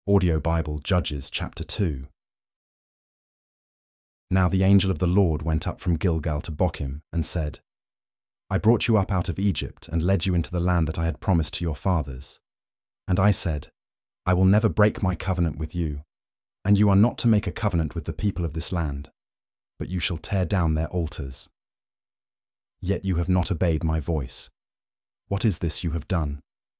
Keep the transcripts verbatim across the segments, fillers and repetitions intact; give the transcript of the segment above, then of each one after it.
Audio Bible, Judges chapter two. Now the angel of the Lord went up from Gilgal to Bochim and said, I brought you up out of Egypt and led you into the land that I had promised to your fathers. And I said, I will never break my covenant with you, and you are not to make a covenant with the people of this land, but you shall tear down their altars. Yet you have not obeyed my voice. What is this you have done?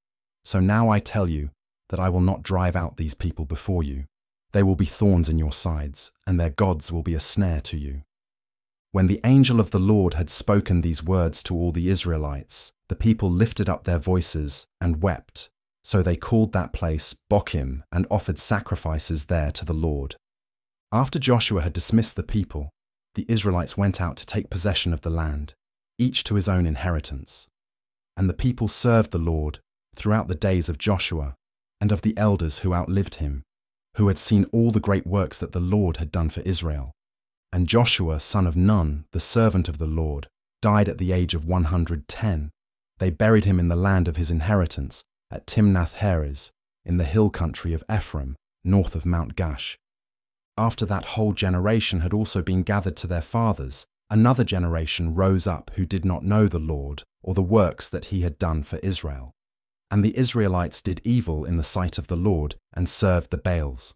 So now I tell you that I will not drive out these people before you. They will be thorns in your sides, and their gods will be a snare to you. When the angel of the Lord had spoken these words to all the Israelites, the people lifted up their voices and wept. So they called that place Bochim and offered sacrifices there to the Lord. After Joshua had dismissed the people, the Israelites went out to take possession of the land, each to his own inheritance. And the people served the Lord throughout the days of Joshua and of the elders who outlived him, who had seen all the great works that the Lord had done for Israel. And Joshua, son of Nun, the servant of the Lord, died at the age of one hundred ten. They buried him in the land of his inheritance at Timnath-Heres, in the hill country of Ephraim, north of Mount Gash. After that whole generation had also been gathered to their fathers, another generation rose up who did not know the Lord or the works that he had done for Israel. And the Israelites did evil in the sight of the Lord and served the Baals.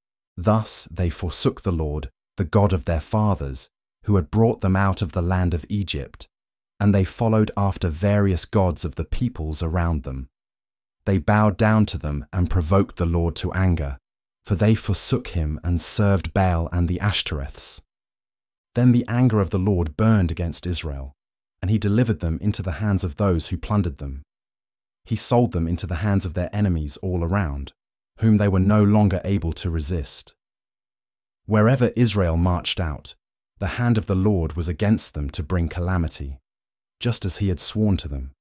Thus they forsook the Lord, the God of their fathers, who had brought them out of the land of Egypt, and they followed after various gods of the peoples around them. They bowed down to them and provoked the Lord to anger, for they forsook him and served Baal and the Ashtoreths. Then the anger of the Lord burned against Israel, and he delivered them into the hands of those who plundered them. He sold them into the hands of their enemies all around, whom they were no longer able to resist. Wherever Israel marched out, the hand of the Lord was against them to bring calamity, just as he had sworn to them.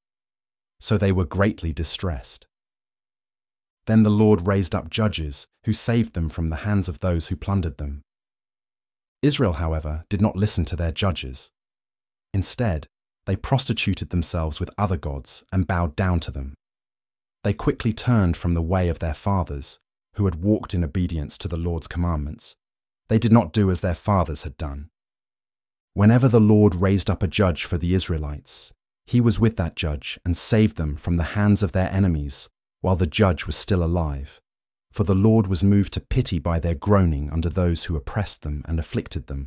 So they were greatly distressed. Then the Lord raised up judges who saved them from the hands of those who plundered them. Israel, however, did not listen to their judges. Instead, they prostituted themselves with other gods and bowed down to them. They quickly turned from the way of their fathers, who had walked in obedience to the Lord's commandments. They did not do as their fathers had done. Whenever the Lord raised up a judge for the Israelites, he was with that judge and saved them from the hands of their enemies while the judge was still alive. For the Lord was moved to pity by their groaning under those who oppressed them and afflicted them.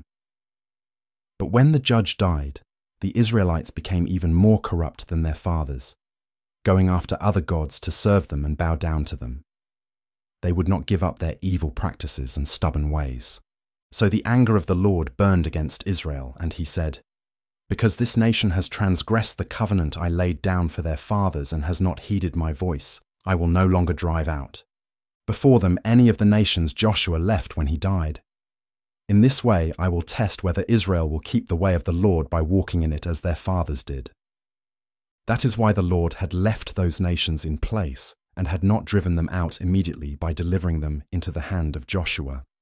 But when the judge died, the Israelites became even more corrupt than their fathers, going after other gods to serve them and bow down to them. They would not give up their evil practices and stubborn ways. So the anger of the Lord burned against Israel, and he said, Because this nation has transgressed the covenant I laid down for their fathers and has not heeded my voice, I will no longer drive out before them any of the nations Joshua left when he died. In this way I will test whether Israel will keep the way of the Lord by walking in it as their fathers did. That is why the Lord had left those nations in place and had not driven them out immediately by delivering them into the hand of Joshua.